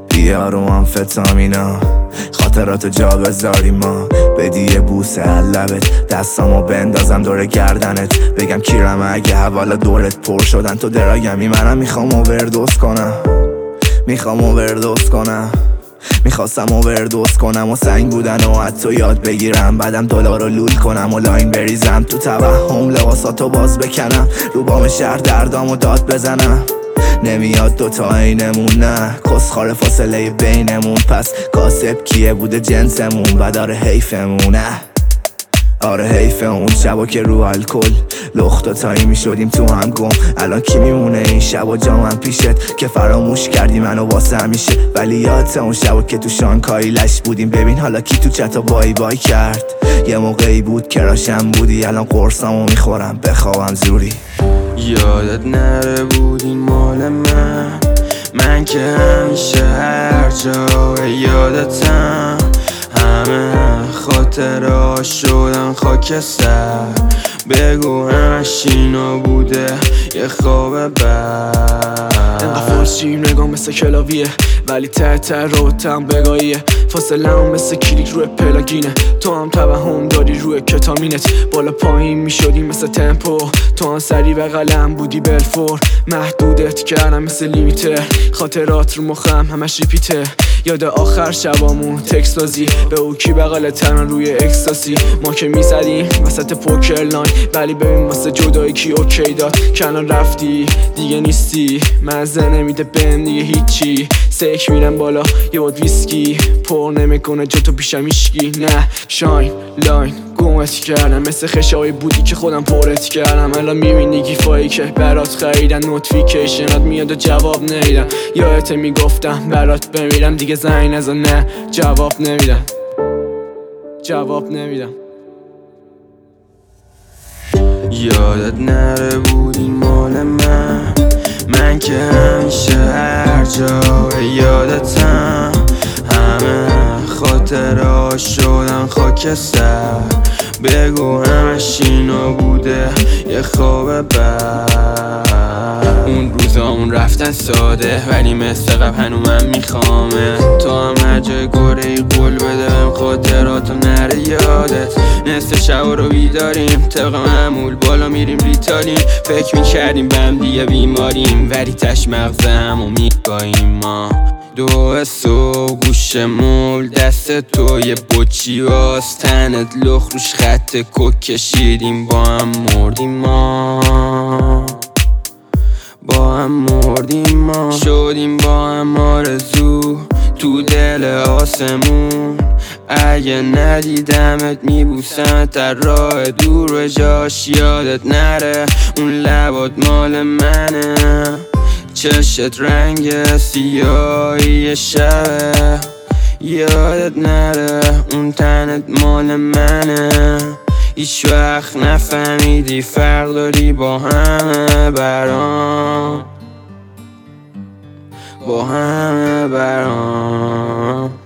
بیار و آمفتامینا خاطراتو جا بذاری ما بدی یه بوسه لبت دستامو بندازم دور گردنت بگم کیرم اگه حوالا دورت پر شدن تو دراگمی منم میخوام اووردوز کنم میخواستم اووردوز کنم و سنگ بودن و حتی یاد بگیرم بعدم دلارو لول کنم و لاین بریزم تو توهم لباساتو باز بکنم رو بام شهر دردامو داد بزنم نمیاد دوتا اینمون نه کسخار فاصله بینمون پس کاسب کیه بوده جنسمون و داره حیفمونه آره حیفه اون شبا که رو الکل لختا تایی می شدیم تو هم گم الان کی میمونه این شبا جامم پیشت که فراموش کردی منو واسه همیشه ولی یادت اون شبا که تو شانگهای لش بودیم ببین حالا کی تو چتا بای بای کرد یه موقعی بود کراشم بودی الان قرصامو میخورم بخوابم زوری یادت نره بود این مال من که همیشه هر جا یادتم همه خاطره شدن خاکستر بگو همش اینا بوده یه خواب بد انقدر فارسی نگاه مثل کلاویه ولی ته روتم بگاهیه فاصله هم مثل کلیک روی پلاگینه تو هم توهم داری روی کتامینت بالا پایین میشدی مثل تمپو تو هم سری به قلم بودی بلفور محدودت کردم مثل لیمیتر خاطرات رو مخم همش ریپیته یاد آخر شبامون تکست بازی به او کی بغل تنها روی اکستاسی ما که میزدیم وسط پوکر لاین ولی ببین واسه جدایی کی اوکی داد کنان رفتی دیگه نیستی مزه نمیده بهم دیگه هیچی سیک میرم بالا یه باد ویسکی پر نمیکنه جا تو پیشم ایشکی نه شاین لاین گمت کردم مثل خشای بودی که خودم پرت کردم الان میبینی گیفایی که برات خریدن نوتیفیکیشنات میاد و جواب نمیدم یادت میگفتم برات بمیرم دیگه زنگ نزن نه جواب نمیدم یادت نره بود این مال من که همیشه هر جا یادتم همه خاطره شدن خاکستر بگو همش اینا بوده یه خواب بد اون روزامون رفتن ساده ولی مثل قبل هنو من میخوامه تو هم هر جای گره ای قول بده بهم خاطراتو نره یادت نصف شب رو بیداریم طبق معمول بالا میریم ریتالیم فکر میکردیم بهم دیگه بیماریم ولی تش مغزم و میگاییم ما دو صبح گوش مول دست تو یه بچی واس تنت لخ روش خط کک کشیدیم با هم مردیم ما شدیم با هم آرزو تو دل آسمون اگه ندیدمت میبوسمت در راه دور و جاش یادت نره اون لبات مال منه چشت رنگ سیاهی شبه یادت نره اون تنت مال منه هیچ وقت نفهمیدی فرق داری با همه برام